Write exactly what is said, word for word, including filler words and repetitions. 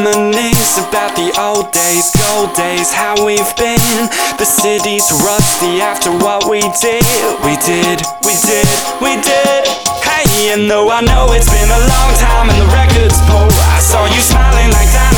reminisce about the old days, gold days, how we've been. The city's rusty after what we did. We did, we did, we did. Hey, and though I know it's been a long time and the records pull, I saw you smiling like